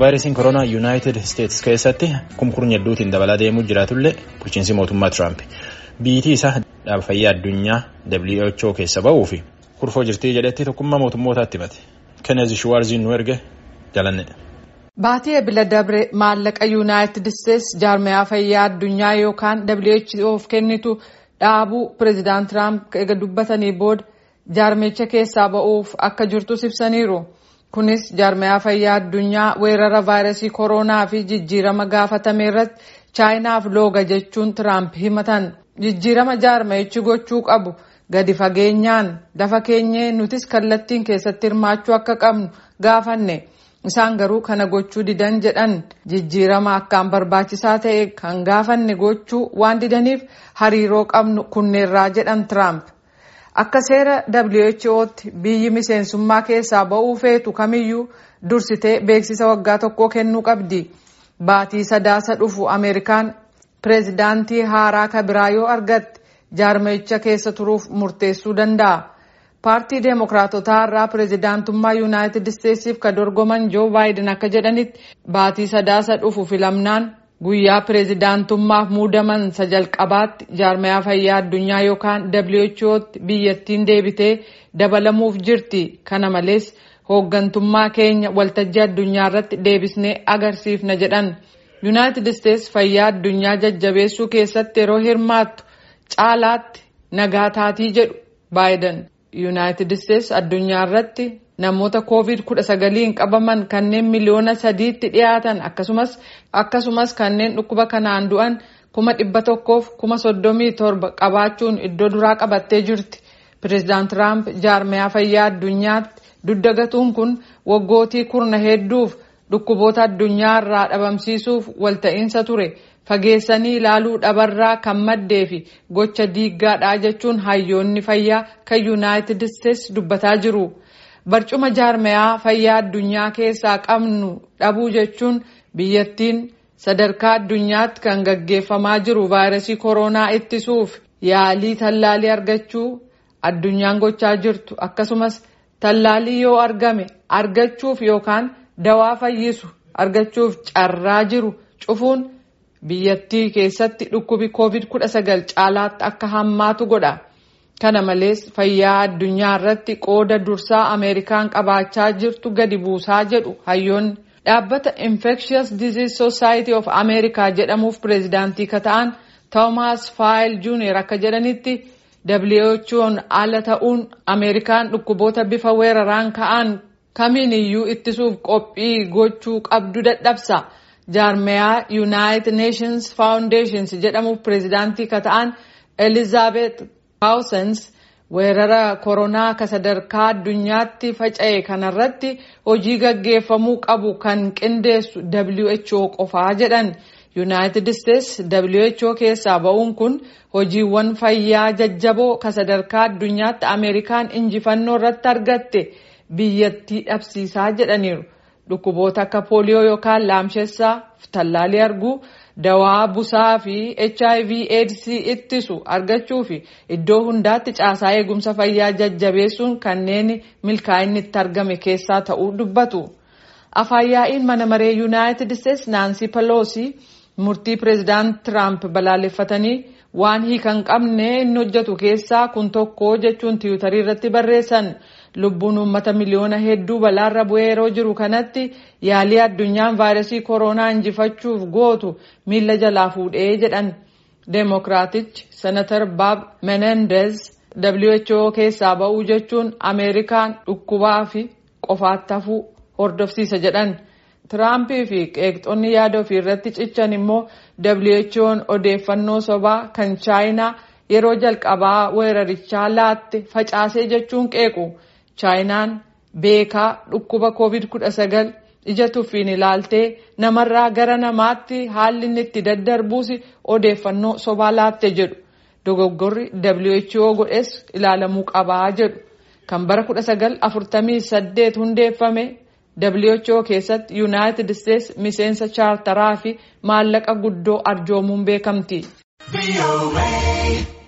vaayirasiin koronaa yuunaayitid isteetsi keessatti kumkurnya hedduutiin dabalaa deemuu jiraatullee bulchiinsi mootummaa Tiraamp biyyi isaa dhaaba fayyaa addunyaa WHO keessa ba'uu fi kurfoo jirtii jedhetti tokkummaa mootummootaatti himate. Kennezi Shuwaarziin nu erge jalanne. Baatii Ebila Dabre maallaqa yuunaayitid isteetsi jaarmiyaa fayyaa addunyaa yookaan WHOf kennitu dhaabuu pireezidaant Tiraamp eega dubbatanii booda jaarmicha keessaa ba'uuf akka jirtu ibsaniiru. Kunis jaarmiyaa fayyaa addunyaa weerara vaayirasii koronaa fi jijjiirama gaafatame irratti chaayinaaf looga jechuun Tiraamp himatan. Jijjiirama jaarmichi gochuu qabu gadi fageenyaan lafa keenyee nutis kallattiin keessatti hirmaachuu akka qabnu gaafanne. Isaan garuu kana gochuu didan jedhan. Jijjiirama akkaan barbaachisaa ta'e kan gaafanne gochuu waan didaniif hariiroo qabnu kunneerraa jedhan Tiraamp. Akka seera WHO'tti biyyi miseensummaa keessaa ba'uu feetu kamiyyuu dursitee beeksisa waggaa tokkoo kennuu qabdi. Baatii sadaasa dhufu Ameerikaan pireezidaantii haaraa kabiraa yoo argatte jaarmicha keessa turuuf murteessuu danda'a. Paartii Deemokiraatotaa irraa pireezidaantummaa Yuunaayitid Isteetsiif ka dorgoman Joo Baayiden akka jedhanitti baatii sadaasa dhufu filamnaan guyyaa pireezidaantummaaf muudaman jalqabaatti jaarmiyaa fayyaa addunyaa yookaan WHO'tti biyyattiin deebitee dabalamuuf jirti. Kana malees hooggantummaa keenya waltajjii addunyaa irratti deebisnee agarsiifna jedhan. Yuunaayitid Isteetsi fayyaa addunyaa jajjabeessuu keessatti yeroo hirmaattu caalaatti nagaa taatii jedhu Baayiden. Yuunaayitid Isteetsi addunyaa irratti namoota COVID-19 qabaman kanneen miliyoona 3tti dhiyaatan akkasumas kanneen dhukkuba kanaan du'an 137,037 qabaachuun iddoo duraa qabattee jirti. Pireezidaant Tiraamp jaarmiyaa fayyaa addunyaatti duddagatuun kun waggootii kurna hedduuf dhukkuboota addunyaa irraa dhabamsiisuuf walta'iinsa ture. Fageessanii ilaaluu dhabarraa kan maddee fi gocha diiggaadhaa jechuun hayyoonni fayyaa kan Yuunaayitid Isteetsi dubbataa jiru. Barcuma jaarmiyaa fayyaa addunyaa keessaa qabnu dhabuu jechuun biyyattiin sadarkaa addunyaatti kan gaggeeffamaa jiru vaayirasii koronaa ittisuuf yaalii tallaalii argachuu addunyaan gochaa jirtu akkasumas tallaalii yoo argame argachuuf yookaan dawaa fayyisu argachuuf carraa jiru cufuun biyyattii keessatti dhukkubi COVID-19 caalaatti akka hammaatu godha. Kana malees fayyaa addunyaa irratti qooda dursaa Ameerikaan qabaachaa jirtu gadi buusaa jedhu hayyoonni. Dhaabbata Infectious Disease Society of America jedhamuuf pireezidaantii ka ta'an Thomas File Jr. akka jedhanitti WHO'n ala ta'uun Ameerikaan dhukkuboota bifa weeraraan ka'an kamiiniyyuu ittisuuf qophii gochuu qabdu dadhabsa. Jaarmiyaa United Nations Foundations jedhamuuf pireezidaantii ka ta'an Elizabeth Pausens weerara koronaa ka sadarkaa addunyaatti faca'e kanarratti hojii gaggeeffamuu qabu kan qindeessu WHO qofaa jedhan. Yuunaayitid Isteetsi WHO keessaa ba'uun kun hojiiwwan fayyaa jajjaboo ka sadarkaa addunyaatti Ameerikaan injifannoo irratti argatte biyyattii dhabsiisaa jedhaniiru. Dhukkuboota akka pooliyoo yookaan laamshessaa, tallaalii arguu, dawaa busaa fi HIV/AIDS ittisu argachuu fi iddoo hundaatti caasaa eegumsa fayyaa jajjabeessuun kanneen milkaa'inni itti argame keessaa ta'uu dubbatu. Afaayyaa'iin mana maree Yuunaayitid Isteetsi Naansi Peloosi murtii pireezidaant Tiraamp balaaleffatanii waan hiikan qabne inni hojjetu keessaa kun tokko jechuun tiwutarii irratti barreessan. Lubbuun uummata miliyoona hedduu balaarra bu'ee yeroo jiru kanatti yaalii addunyaan vaayirasii koronaa injifachuuf gootu miila jalaa fuudhee jedhan. Deemokiraatichi Senatar Bob Menendez WHO keessaa ba'uu jechuun Ameerikaan dhukkubaa fi qofaatti hafuu hordofsiisa jedhan. Tiraampii fi qeeqxonni yaada ofii irratti cichan immoo WHO'n odeeffannoo sobaa kan chaayinaa yeroo jalqabaa weerarichaa laatte facaasee jechuun qeequ. Chaayinaan beekaa dhukkuba COVID-19 ija tuffiin ilaaltee namarraa gara namaatti haalli inni itti daddarbuus odeeffannoo sobaa laatte jedhu. Dogoggorri WHO godhes ilaalamuu qabaa jedhu. Kan bara 1948 hundeeffame WHO keessatti United States miseensa chaartaraa fi maallaqa guddoo arjoomuun beekamti.